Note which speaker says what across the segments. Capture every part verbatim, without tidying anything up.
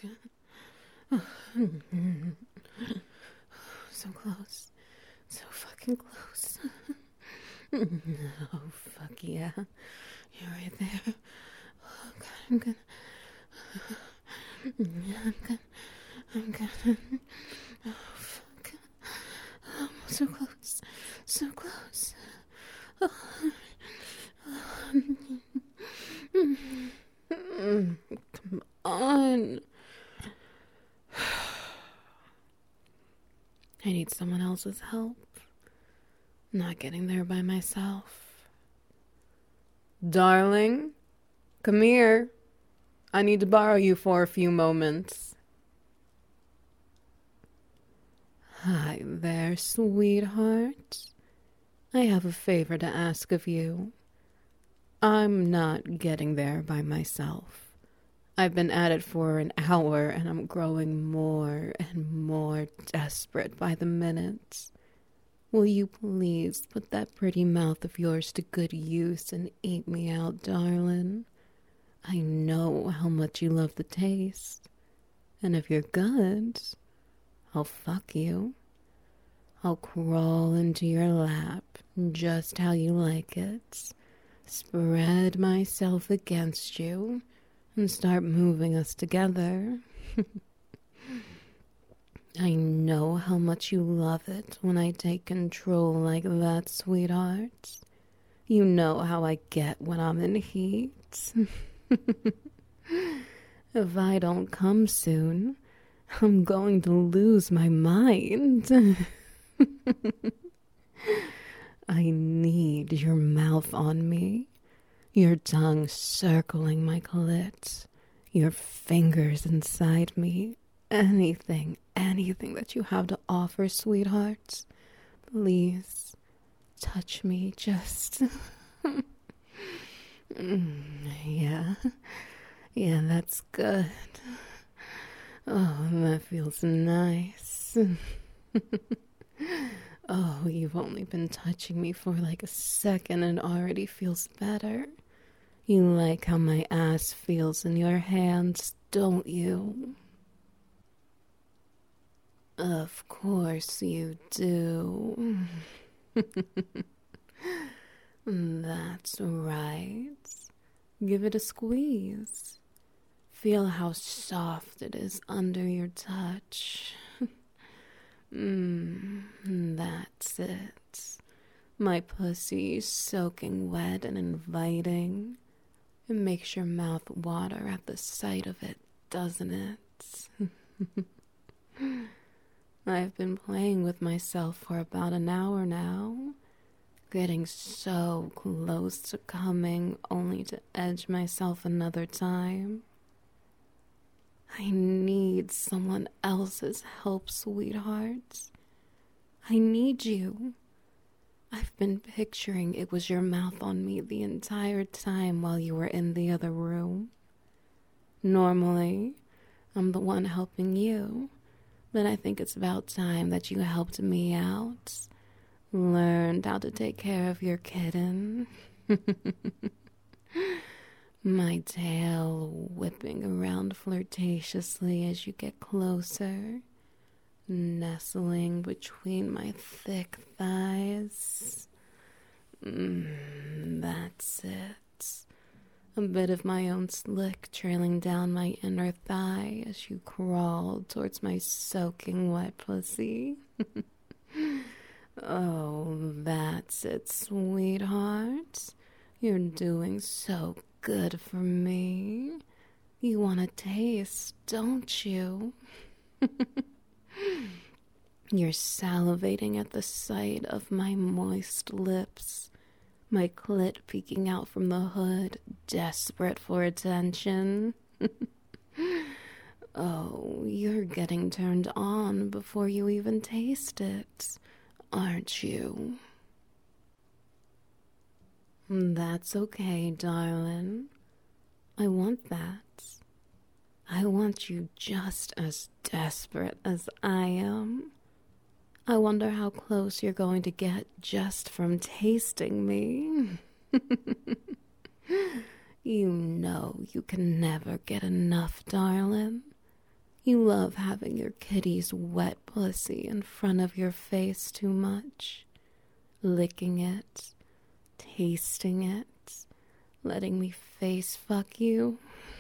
Speaker 1: So close. So fucking close. Oh, fuck yeah. You're right there. Oh, God, I'm gonna... I'm gonna... I'm gonna... Oh, fuck. Oh, so close. So close. Oh. Come on. I need someone else's help. Not getting there by myself. Darling, come here. I need to borrow you for a few moments. Hi there, sweetheart. I have a favor to ask of you. I'm not getting there by myself. I've been at it for an hour and I'm growing more and more desperate by the minute. Will you please put that pretty mouth of yours to good use and eat me out, darling? I know how much you love the taste. And if you're good, I'll fuck you. I'll crawl into your lap just how you like it, spread myself against you, and start moving us together. I know how much you love it when I take control like that, sweetheart. You know how I get when I'm in heat. If I don't come soon, I'm going to lose my mind. I need your mouth on me, your tongue circling my clit, your fingers inside me. Anything, anything that you have to offer, sweetheart. Please, touch me, just... yeah, yeah, that's good. Oh, that feels nice. Oh, you've only been touching me for like a second and already feels better. You like how my ass feels in your hands, don't you? Of course you do. That's right. Give it a squeeze. Feel how soft it is under your touch. Mmm, that's it. My pussy soaking wet and inviting. It makes your mouth water at the sight of it, doesn't it? I've been playing with myself for about an hour now, getting so close to coming only to edge myself another time. I need someone else's help, sweetheart. I need you. I've been picturing it was your mouth on me the entire time while you were in the other room. Normally, I'm the one helping you, but I think it's about time that you helped me out. Learned how to take care of your kitten. My tail whipping around flirtatiously as you get closer, nestling between my thick thighs. Mm, that's it. A bit of my own slick trailing down my inner thigh as you crawl towards my soaking wet pussy. Oh, that's it, sweetheart. You're doing so good for me. You want a taste, don't you? You're salivating at the sight of my moist lips, my clit peeking out from the hood, desperate for attention. Oh, you're getting turned on before you even taste it, aren't you? That's okay, darling. I want that. I want you just as desperate as I am. I wonder how close you're going to get just from tasting me. You know you can never get enough, darling. You love having your kitty's wet pussy in front of your face too much. Licking it, tasting it, letting me face fuck you.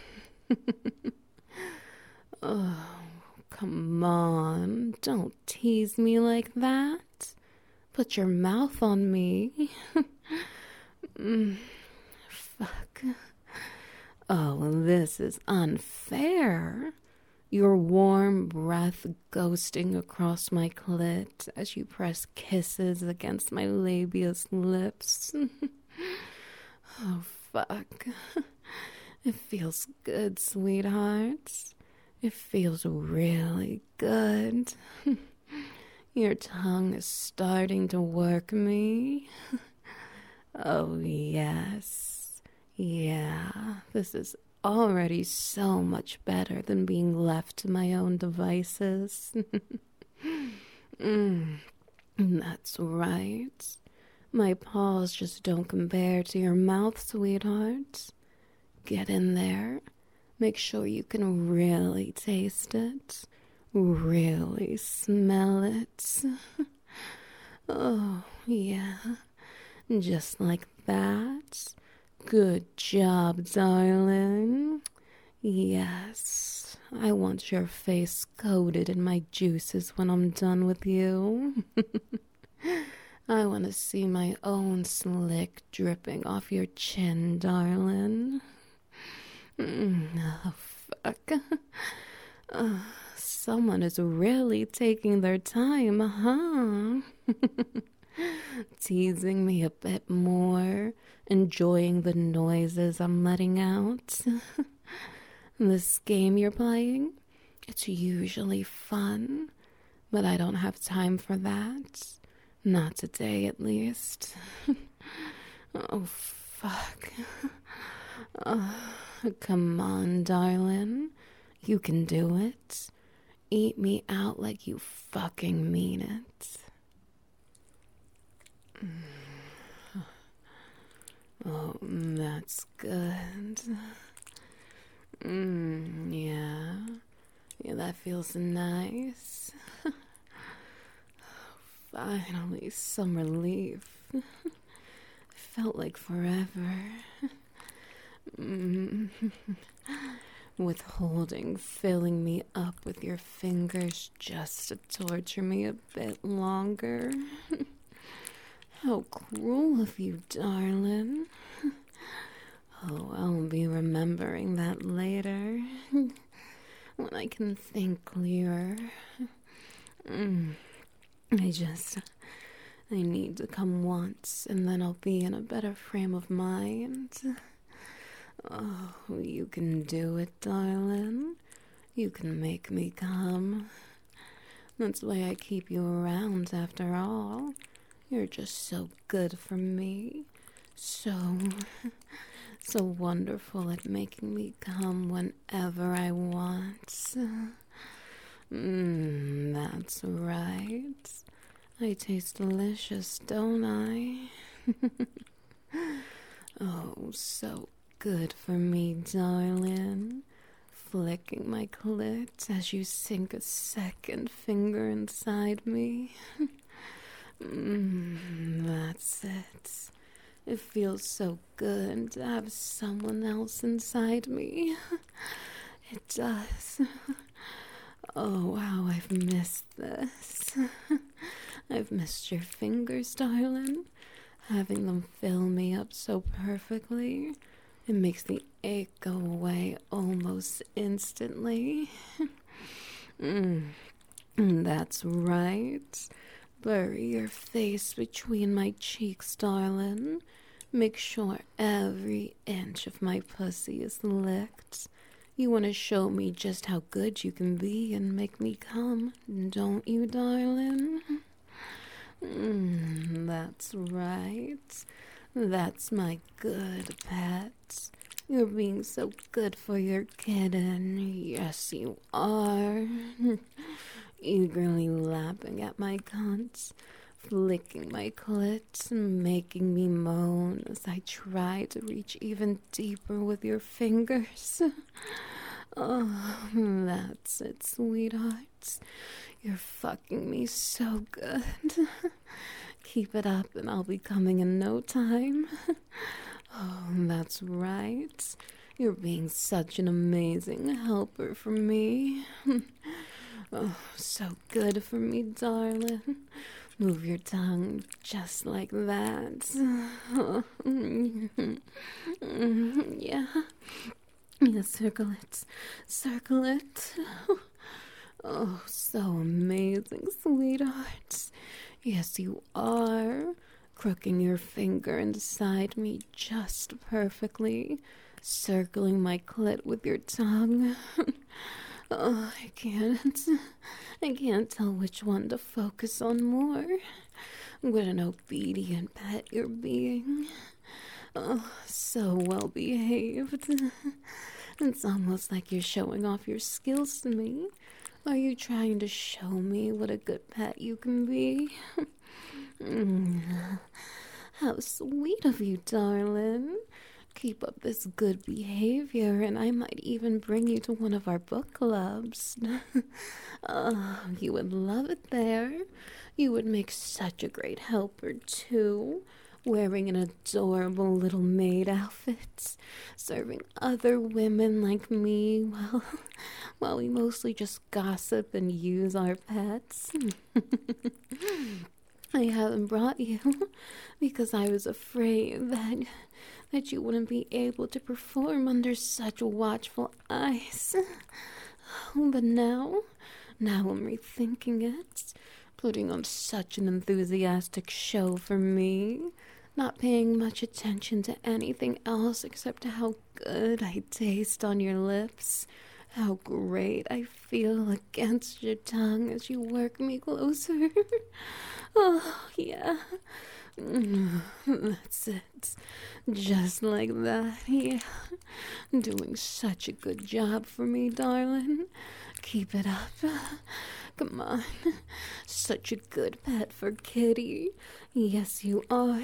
Speaker 1: Oh, come on, don't tease me like that. Put your mouth on me. mm, fuck. Oh, this is unfair. Your warm breath ghosting across my clit as you press kisses against my labious lips. Oh, fuck. It feels good, sweetheart. It feels really good. Your tongue is starting to work me. Oh, yes. Yeah, this is already so much better than being left to my own devices. mm, that's right. My paws just don't compare to your mouth, sweetheart. Get in there. Make sure you can really taste it. Really smell it. Oh, yeah. Just like that. Good job, darling. Yes, I want your face coated in my juices when I'm done with you. I want to see my own slick dripping off your chin, darling. Mm, oh, fuck. Uh, someone is really taking their time, huh? Teasing me a bit more, enjoying the noises I'm letting out. This game you're playing, it's usually fun, but I don't have time for that. Not today, at least. Oh, fuck. Oh, come on, darling. You can do it. Eat me out like you fucking mean it. Oh, that's good. Mm, yeah. Yeah, that feels nice. Finally, some relief. Felt like forever. Mm. Withholding, filling me up with your fingers just to torture me a bit longer. How cruel of you, darling. Oh, I'll be remembering that later. When I can think clearer. Mm. I just... I need to come once, and then I'll be in a better frame of mind. Oh, you can do it, darling. You can make me come. That's why I keep you around, after all. You're just so good for me. So, so wonderful at making me come whenever I want. Mmm, that's right. I taste delicious, don't I? Oh, so good for me, darling. Flicking my clit as you sink a second finger inside me. Mm, that's it. It feels so good to have someone else inside me. It does. Oh, how I've missed this. I've missed your fingers, darling. Having them fill me up so perfectly. It makes the ache go away almost instantly. mm, that's right. Bury your face between my cheeks, darling. Make sure every inch of my pussy is licked. You want to show me just how good you can be and make me come, don't you, darling? Mm, that's right. That's my good pet. You're being so good for your kitten. Yes, you are. Eagerly lapping at my cunt, flicking my clit, making me moan as I try to reach even deeper with your fingers. Oh, that's it, sweetheart. You're fucking me so good. Keep it up and I'll be coming in no time. Oh, that's right. You're being such an amazing helper for me. Oh, so good for me, darling. Move your tongue just like that. Yeah. Yeah, circle it. Circle it. Oh, so amazing, sweetheart. Yes, you are. Crooking your finger inside me just perfectly. Circling my clit with your tongue. Oh, I can't. I can't tell which one to focus on more. What an obedient pet you're being. Oh, so well behaved. It's almost like you're showing off your skills to me. Are you trying to show me what a good pet you can be? Mm, how sweet of you, darling. Keep up this good behavior, and I might even bring you to one of our book clubs. Oh, you would love it there. You would make such a great helper, too. Wearing an adorable little maid outfit, serving other women like me while, while we mostly just gossip and use our pets. I haven't brought you because I was afraid that that you wouldn't be able to perform under such watchful eyes. But now, now I'm rethinking it, putting on such an enthusiastic show for me, not paying much attention to anything else except how good I taste on your lips, how great I feel against your tongue as you work me closer. Oh, yeah. That's it. Just like that, yeah. Doing such a good job for me, darling. Keep it up. Come on. Such a good pet for Kitty. Yes, you are.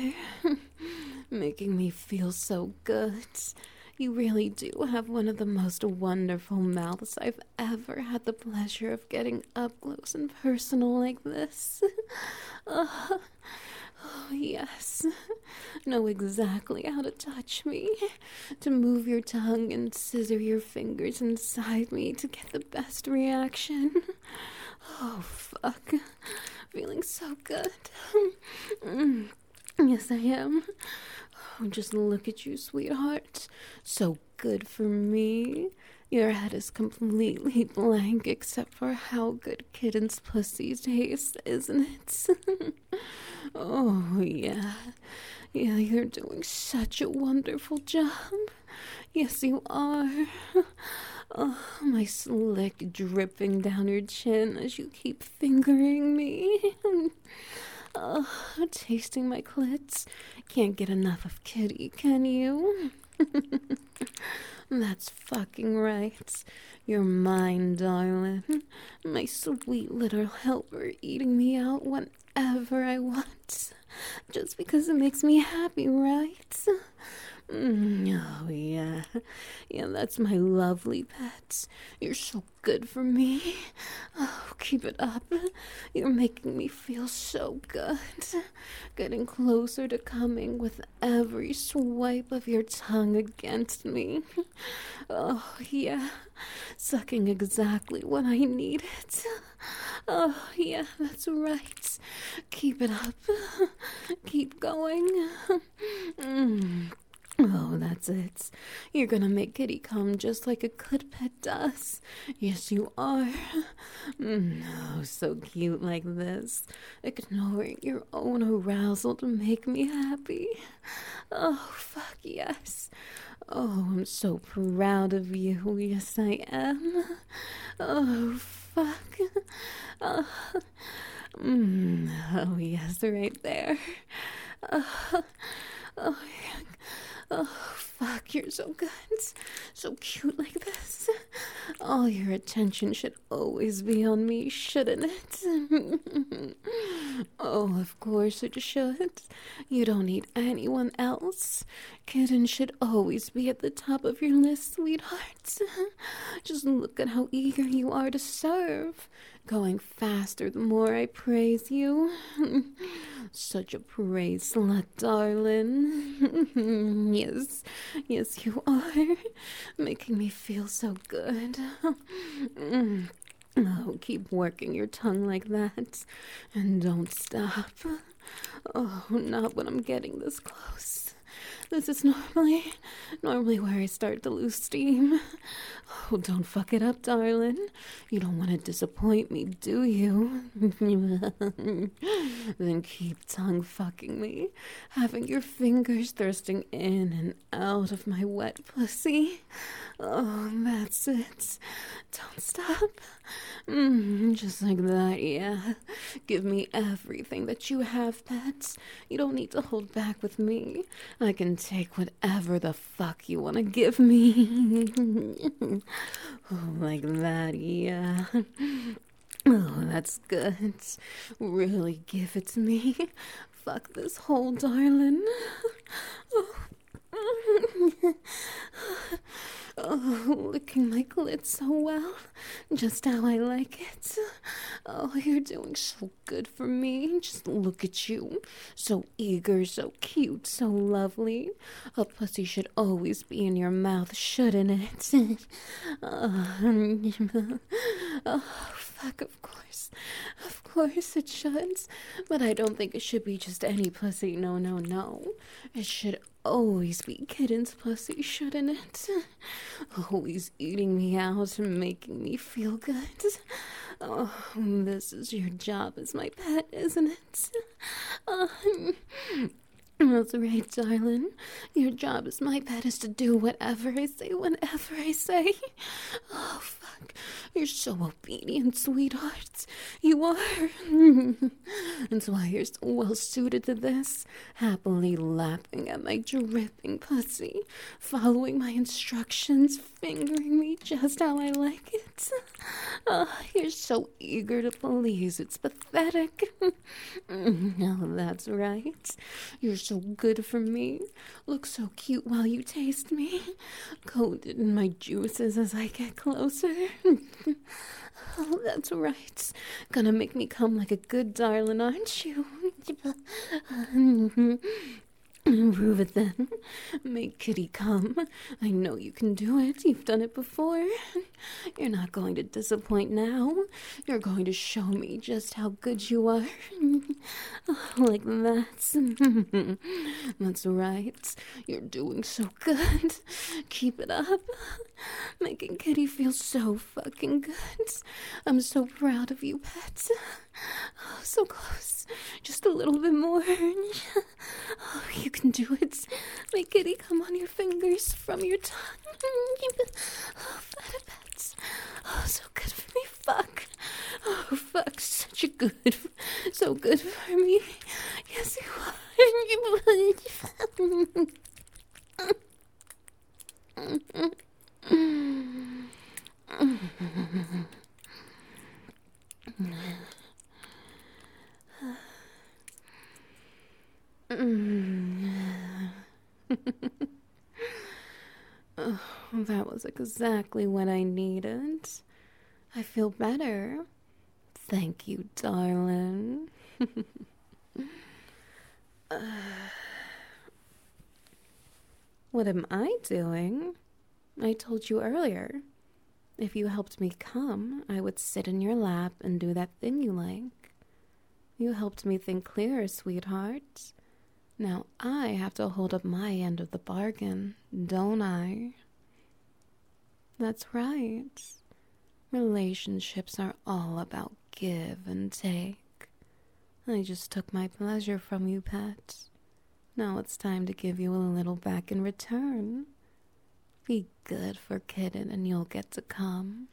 Speaker 1: Making me feel so good. You really do have one of the most wonderful mouths I've ever had the pleasure of getting up close and personal like this. Uh, oh, yes. Know exactly how to touch me, to move your tongue and scissor your fingers inside me to get the best reaction. Oh, fuck. Feeling so good. Mm. Yes, I am. Oh, just look at you, sweetheart. So good for me. Your head is completely blank except for how good kittens' pussies taste, isn't it? Oh, yeah. Yeah, you're doing such a wonderful job. Yes, you are. Oh, my slick dripping down your chin as you keep fingering me. Oh, tasting my clits. Can't get enough of Kitty, can you? That's fucking right. You're mine, darling. My sweet little helper eating me out whenever I want. Just because it makes me happy, right? Mm, oh, yeah. Yeah, that's my lovely pet. You're so good for me. Oh, keep it up. You're making me feel so good. Getting closer to coming with every swipe of your tongue against me. Oh, yeah. Sucking exactly when I need it. Oh, yeah, that's right. Keep it up. Keep going. Mm. Oh, that's it. You're gonna make Kitty come just like a good pet does. Yes, you are. Mm, oh, so cute like this. Ignoring your own arousal to make me happy. Oh, fuck yes. Oh, I'm so proud of you. Yes, I am. Oh, fuck. Oh, mm, oh yes, right there. Oh, oh, oh, fuck, you're so good. So cute like this. All your attention should always be on me, shouldn't it? Oh, of course it should. You don't need anyone else. Kitten should always be at the top of your list, sweetheart. Just look at how eager you are to serve. Going faster the more I praise you. Such a praise slut, darling. Yes, yes, you are. Making me feel so good. Oh, keep working your tongue like that. And don't stop. Oh, not when I'm getting this close. This is normally, normally where I start to lose steam. Oh, don't fuck it up, darling. You don't want to disappoint me, do you? Then keep tongue fucking me, having your fingers thirsting in and out of my wet pussy. Oh, that's it. Don't stop. Mm, just like that, yeah. Give me everything that you have, pets. You don't need to hold back with me. I can take whatever the fuck you want to give me. Oh, like that, yeah. Oh, that's good. Really give it to me. Fuck this hole, darling. Oh. Oh, licking my clit so well, just how I like it. Oh, you're doing so good for me. Just look at you. So eager, so cute, so lovely. A pussy should always be in your mouth, shouldn't it? Oh, oh, fuck, of course. Of course it should. But I don't think it should be just any pussy. No, no, no. It should always be Kitten's pussy, shouldn't it? Always eating me out and making me feel good. Oh, this is your job as my pet, isn't it? Uh, that's right, darling. Your job as my pet is to do whatever I say whenever I say. Oh, fuck. You're so obedient, sweetheart. You are. That's why you're so well suited to this. Happily lapping at my dripping pussy, following my instructions, fingering me just how I like it. Oh, you're so eager to please. It's pathetic. No, that's right. You're so good for me. Look so cute while you taste me. Coated in my juices as I get closer. Oh, that's right. Gonna make me come like a good darling, aren't you? Prove it then. Make Kitty come. I know you can do it. You've done it before. You're not going to disappoint now. You're going to show me just how good you are. Like that. That's right. You're doing so good. Keep it up. Making Kitty feel so fucking good. I'm so proud of you, pet. Oh, so close. Just a little bit more. Oh, you can do it. Make Kitty come on your fingers from your tongue. Oh, fat pets. Oh, so good for me. Fuck. Oh, fuck. Such a good. So good for me. Yes, you Oh, that was exactly what I needed. I feel better. Thank you, darling. uh, what am I doing? I told you earlier. If you helped me come, I would sit in your lap and do that thing you like. You helped me think clearer, sweetheart. Now I have to hold up my end of the bargain, don't I? That's right. Relationships are all about give and take. I just took my pleasure from you, pet. Now it's time to give you a little back in return. Be good for Kitten and you'll get to come.